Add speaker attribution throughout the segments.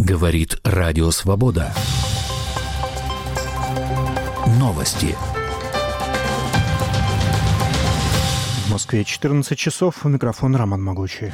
Speaker 1: Говорит Радио Свобода. Новости.
Speaker 2: В Москве 14 часов. У микрофона Роман Могучий.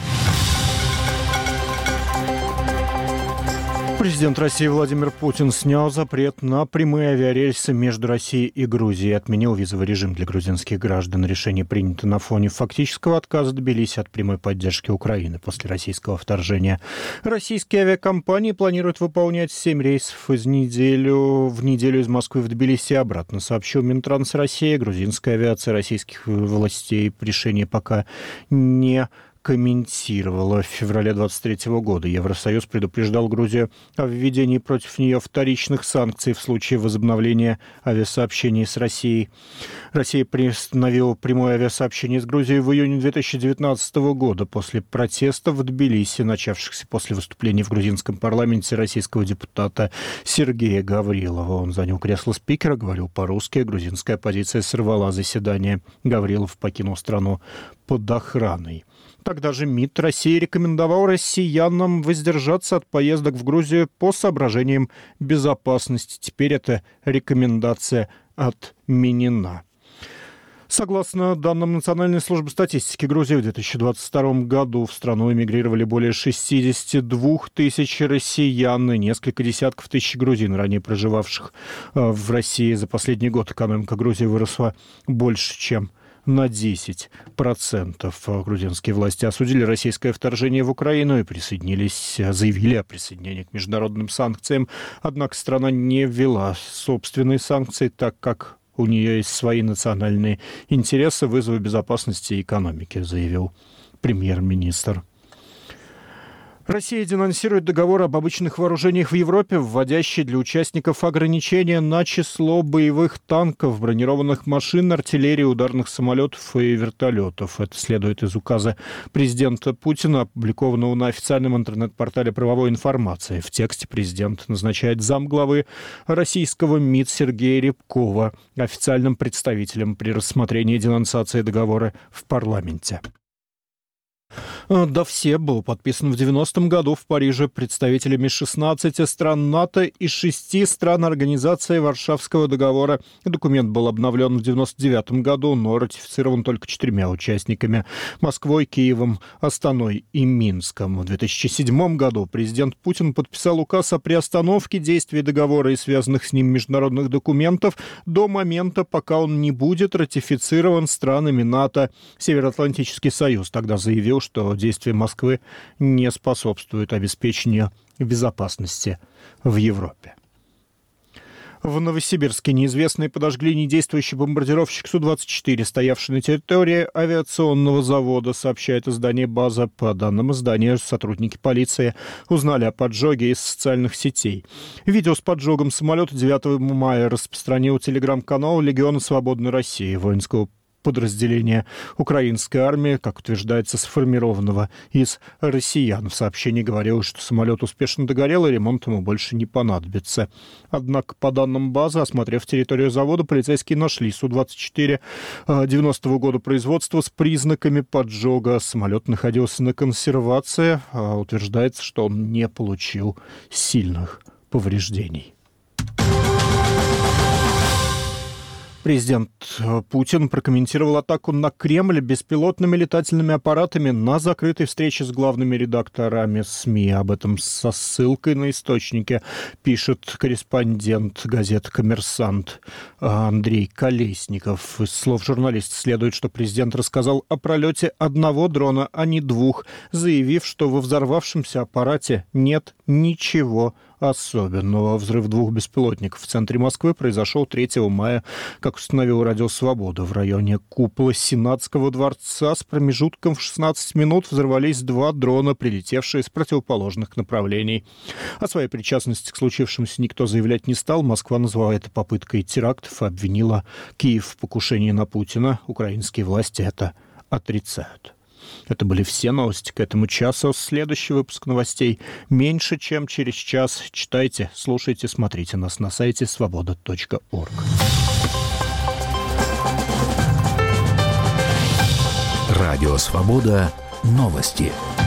Speaker 2: Президент России Владимир Путин снял запрет на прямые авиарейсы между Россией и Грузией и отменил визовый режим для грузинских граждан. Решение принято на фоне фактического отказа Тбилиси от прямой поддержки Украины после российского вторжения. Российские авиакомпании планируют выполнять 7 рейсов в неделю из Москвы в Тбилиси и обратно, сообщил Минтранс России. Грузинская авиация российских властей решение пока не комментировала. В феврале 2023 года Евросоюз предупреждал Грузию о введении против нее вторичных санкций в случае возобновления авиасообщений с Россией. Россия приостановила прямое авиасообщение с Грузией в июне 2019 года после протестов в Тбилиси, начавшихся после выступления в грузинском парламенте российского депутата Сергея Гаврилова. Он занял кресло спикера, говорил по-русски, грузинская оппозиция сорвала заседание. Гаврилов покинул страну под охраной. Тогда же МИД России рекомендовал россиянам воздержаться от поездок в Грузию по соображениям безопасности. Теперь эта рекомендация отменена. Согласно данным Национальной службы статистики Грузии, в 2022 году в страну эмигрировали более 62 тысяч россиян и несколько десятков тысяч грузин, ранее проживавших в России. За последний год экономика Грузии выросла больше, чем на 10%. Грузинские власти осудили российское вторжение в Украину и заявили о присоединении к международным санкциям. Однако страна не ввела собственные санкции, так как у нее есть свои национальные интересы, вызовы безопасности и экономики, заявил премьер-министр. Россия денонсирует договор об обычных вооружениях в Европе, вводящий для участников ограничения на число боевых танков, бронированных машин, артиллерии, ударных самолетов и вертолетов. Это следует из указа президента Путина, опубликованного на официальном интернет-портале правовой информации. В тексте президент назначает замглавы российского МИД Сергея Рябкова официальным представителем при рассмотрении денонсации договора в парламенте. ДОВСЕ был подписан в 90-м году в Париже представителями 16 стран НАТО и 6 стран Организации Варшавского договора. Документ был обновлен в 99-м году, но ратифицирован только 4 участниками – Москвой, Киевом, Астаной и Минском. В 2007 году президент Путин подписал указ о приостановке действия договора и связанных с ним международных документов до момента, пока он не будет ратифицирован странами НАТО. Североатлантический союз тогда заявил, что действия Москвы не способствуют обеспечению безопасности в Европе. В Новосибирске неизвестные подожгли недействующий бомбардировщик Су-24, стоявший на территории авиационного завода, сообщает издание «База». По данным издания, сотрудники полиции узнали о поджоге из социальных сетей. Видео с поджогом самолета 9 мая распространил телеграм-канал «Легиона Свободной России», воинского подразделения украинской армии, как утверждается, сформированного из россиян. В сообщении говорилось, что самолет успешно догорел и ремонт ему больше не понадобится. Однако, по данным базы, осмотрев территорию завода, полицейские нашли Су-24 90-го года производства с признаками поджога. Самолет находился на консервации. Утверждается, что он не получил сильных повреждений. Президент Путин прокомментировал атаку на Кремль беспилотными летательными аппаратами на закрытой встрече с главными редакторами СМИ. Об этом со ссылкой на источники пишет корреспондент газеты «Коммерсант» Андрей Колесников. Из слов журналиста следует, что президент рассказал о пролете одного дрона, а не 2, заявив, что во взорвавшемся аппарате нет ничего особенного. Взрыв 2 беспилотников в центре Москвы произошел 3 мая, как установил Радио Свобода. В районе купола Сенатского дворца с промежутком в 16 минут взорвались 2 дрона, прилетевшие с противоположных направлений. О своей причастности к случившемуся никто заявлять не стал. Москва назвала это попыткой терактов и обвинила Киев в покушении на Путина. Украинские власти это отрицают. Это были все новости к этому часу. Следующий выпуск новостей меньше, чем через час. Читайте, слушайте, смотрите нас на сайте svoboda.org.
Speaker 1: Радио Свобода. Новости.